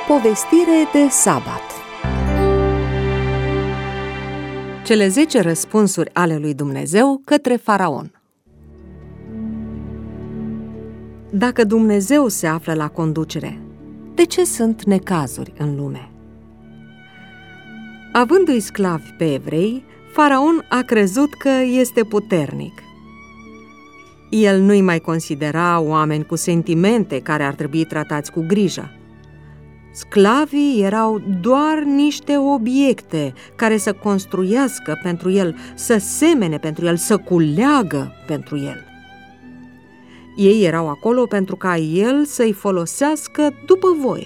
Povestire de sabat. Cele 10 răspunsuri ale lui Dumnezeu către Faraon. Dacă Dumnezeu se află la conducere, de ce sunt necazuri în lume? Avându-i sclavi pe evrei, Faraon a crezut că este puternic. El nu-i mai considera oameni cu sentimente care ar trebui tratați cu grijă. Sclavii erau doar niște obiecte care să construiască pentru el, să semene pentru el, să culeagă pentru el. Ei erau acolo pentru ca el să-i folosească după voie.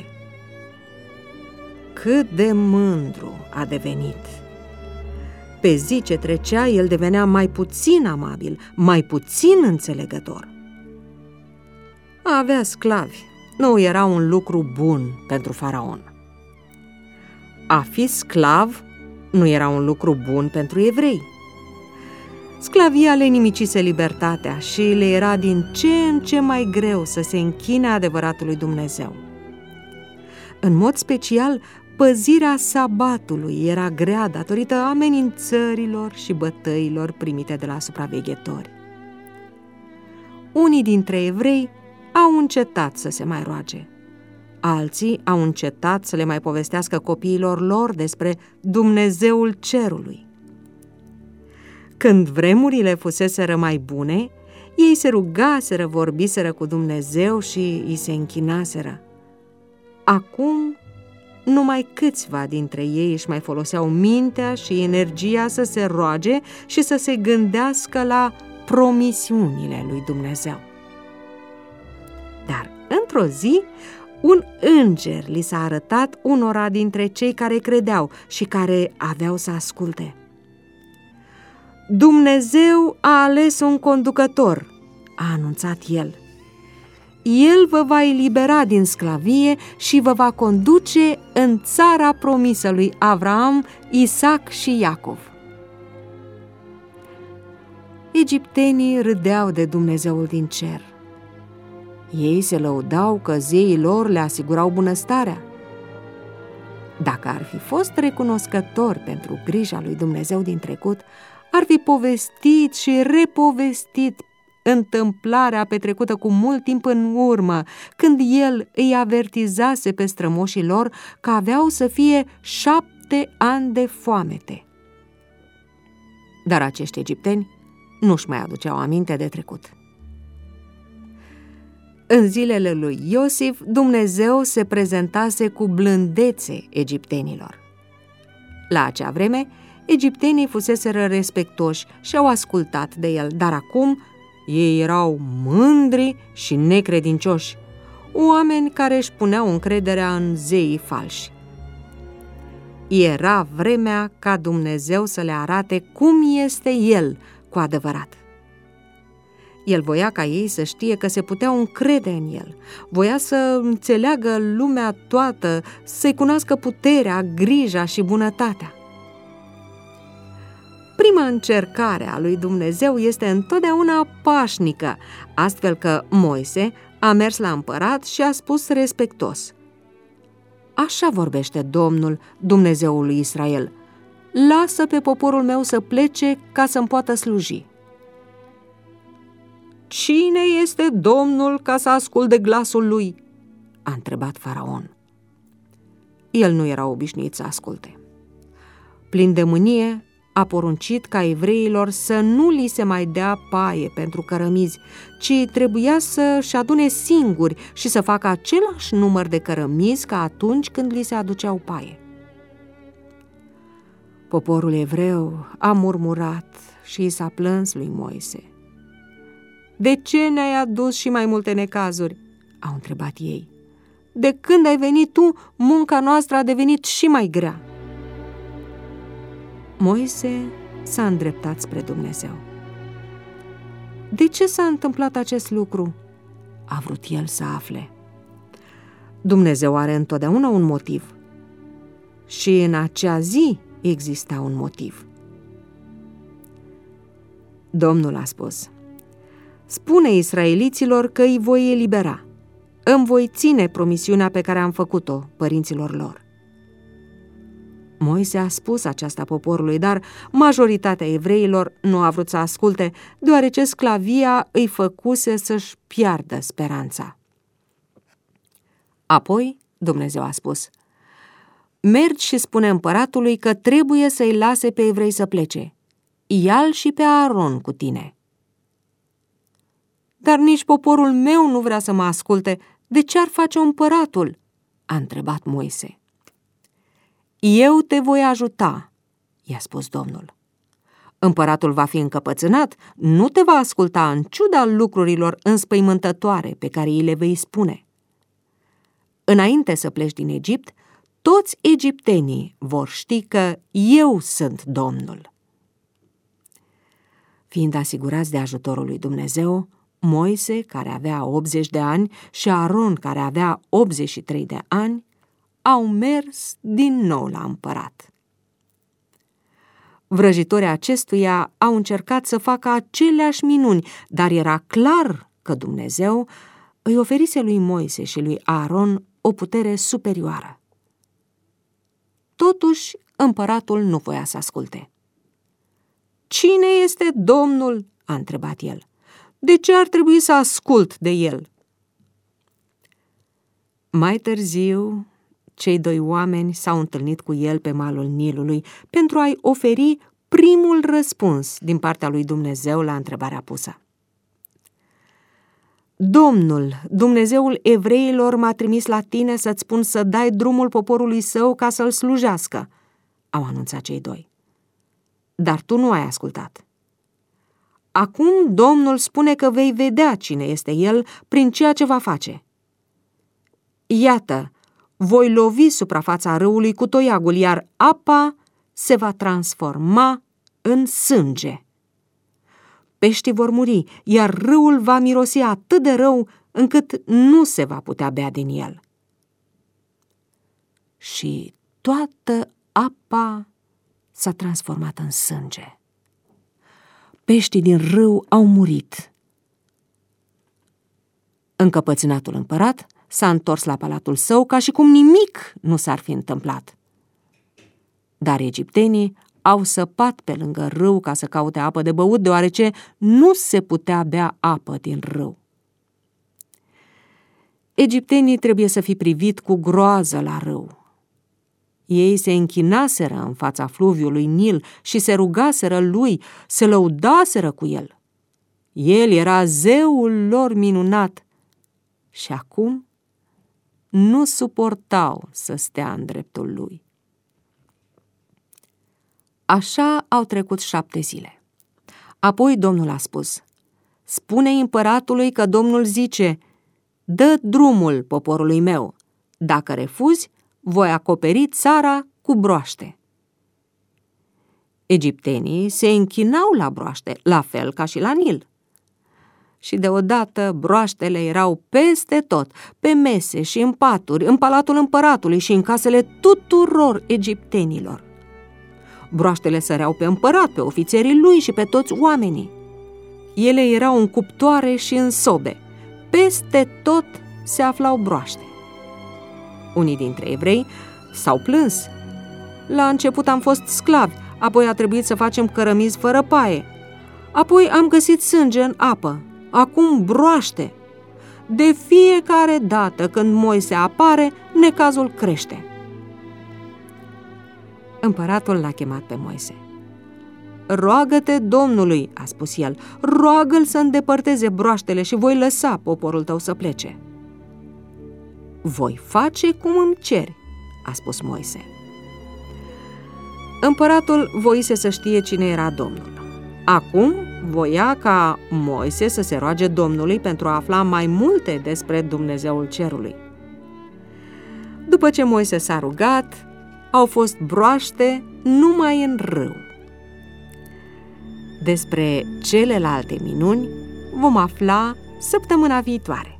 Cât de mândru a devenit! Pe zi ce trecea, el devenea mai puțin amabil, mai puțin înțelegător. A avea sclavi nu era un lucru bun pentru Faraon. A fi sclav nu era un lucru bun pentru evrei. Sclavia le nimicise libertatea și le era din ce în ce mai greu să se închine adevăratului Dumnezeu. În mod special, păzirea sabatului era grea datorită amenințărilor și bătăilor primite de la supraveghetori. Unii dintre evrei au încetat să se mai roage. Alții au încetat să le mai povestească copiilor lor despre Dumnezeul cerului. Când vremurile fuseseră mai bune, ei se rugaseră, vorbiseră cu Dumnezeu și îi se închinaseră. Acum, numai câțiva dintre ei își mai foloseau mintea și energia să se roage și să se gândească la promisiunile lui Dumnezeu. Dar, într-o zi, un înger li s-a arătat unora dintre cei care credeau și care aveau să asculte. Dumnezeu a ales un conducător, a anunțat el. El vă va elibera din sclavie și vă va conduce în țara promisă lui Avraam, Isaac și Iacov. Egiptenii râdeau de Dumnezeul din cer. Ei se lăudau că zeii lor le asigurau bunăstarea. Dacă ar fi fost recunoscători pentru grija lui Dumnezeu din trecut, ar fi povestit și repovestit întâmplarea petrecută cu mult timp în urmă, când el îi avertizase pe strămoșii lor că aveau să fie 7 ani de foamete. Dar acești egipteni nu-și mai aduceau aminte de trecut. În zilele lui Iosif, Dumnezeu se prezentase cu blândețe egiptenilor. La acea vreme, egiptenii fuseseră respectoși și au ascultat de el, dar acum ei erau mândri și necredincioși, oameni care își puneau încrederea în zeii falși. Era vremea ca Dumnezeu să le arate cum este El cu adevărat. El voia ca ei să știe că se puteau încrede în El, voia să înțeleagă lumea toată, să-i cunoască puterea, grija și bunătatea. Prima încercare a lui Dumnezeu este întotdeauna pașnică, astfel că Moise a mers la împărat și a spus respectos: Așa vorbește Domnul, Dumnezeul lui Israel, lasă pe poporul meu să plece ca să-mi poată sluji. Cine este Domnul ca să ascult de glasul lui? A întrebat Faraon. El nu era obișnuit să asculte. Plin de mânie, a poruncit ca evreilor să nu li se mai dea paie pentru cărămizi, ci trebuia să-și adune singuri și să facă același număr de cărămizi ca atunci când li se aduceau paie. Poporul evreu a murmurat și i s-a plâns lui Moise. De ce ne-ai adus și mai multe necazuri? Au întrebat ei. De când ai venit tu, munca noastră a devenit și mai grea. Moise s-a îndreptat spre Dumnezeu. De ce s-a întâmplat acest lucru? A vrut el să afle. Dumnezeu are întotdeauna un motiv. Și în acea zi exista un motiv. Domnul a spus: Spune israeliților că îi voi elibera. îmi voi ține promisiunea pe care am făcut-o părinților lor. Moise a spus aceasta poporului, dar majoritatea evreilor nu a vrut să asculte, deoarece sclavia îi făcuse să-și piardă speranța. Apoi Dumnezeu a spus: mergi și spune împăratului că trebuie să-i lase pe evrei să plece. Ia-l și pe Aaron cu tine. Dar nici poporul meu nu vrea să mă asculte. De ce ar face împăratul? A întrebat Moise. Eu te voi ajuta, i-a spus Domnul. Împăratul va fi încăpățânat, nu te va asculta în ciuda lucrurilor înspăimântătoare pe care îi le vei spune. Înainte să pleci din Egipt, toți egiptenii vor ști că eu sunt Domnul. Fiind asigurați de ajutorul lui Dumnezeu, Moise, care avea 80 de ani, și Aaron, care avea 83 de ani, au mers din nou la împărat. Vrăjitorii acestuia au încercat să facă aceleași minuni, dar era clar că Dumnezeu îi oferise lui Moise și lui Aaron o putere superioară. Totuși, împăratul nu voia să asculte. Cine este Domnul? A întrebat el. De ce ar trebui să ascult de el? Mai târziu, cei doi oameni s-au întâlnit cu el pe malul Nilului pentru a-i oferi primul răspuns din partea lui Dumnezeu la întrebarea pusă. Domnul, Dumnezeul evreilor, m-a trimis la tine să-ți spun să dai drumul poporului său ca să-l slujească, au anunțat cei doi. Dar tu nu ai ascultat. Acum Domnul spune că vei vedea cine este el prin ceea ce va face. Iată, voi lovi suprafața râului cu toiagul, iar apa se va transforma în sânge. Peștii vor muri, iar râul va mirosi atât de rău încât nu se va putea bea din el. Și toată apa s-a transformat în sânge. Peștii din râu au murit. Încăpățânatul împărat s-a întors la palatul său ca și cum nimic nu s-ar fi întâmplat. Dar egiptenii au săpat pe lângă râu ca să caute apă de băut, deoarece nu se putea bea apă din râu. Egiptenii trebuie să fi privit cu groază la râu. Ei se închinaseră în fața fluviului Nil și se rugaseră lui, se lăudaseră cu el. El era zeul lor minunat și acum nu suportau să stea în dreptul lui. Așa au trecut 7 zile. Apoi Domnul a spus: spune-i împăratului că Domnul zice: dă drumul poporului meu. Dacă refuzi, voi acoperi țara cu broaște. Egiptenii se închinau la broaște, la fel ca și la Nil. Și deodată broaștele erau peste tot, pe mese și în paturi, în palatul împăratului și în casele tuturor egiptenilor. Broaștele săreau pe împărat, pe ofițerii lui și pe toți oamenii. Ele erau în cuptoare și în sobe. Peste tot se aflau broaște. Unii dintre evrei s-au plâns. La început am fost sclavi, apoi a trebuit să facem cărămizi fără paie. Apoi am găsit sânge în apă, acum broaște. De fiecare dată când Moise apare, necazul crește. Împăratul l-a chemat pe Moise. Roagă-te Domnului, a spus el, roagă-l să îndepărteze broaștele și voi lăsa poporul tău să plece. Voi face cum îmi ceri, a spus Moise. Împăratul voise să știe cine era Domnul. Acum voia ca Moise să se roage Domnului pentru a afla mai multe despre Dumnezeul cerului. După ce Moise s-a rugat, au fost broaște numai în râu. Despre celelalte minuni vom afla săptămâna viitoare.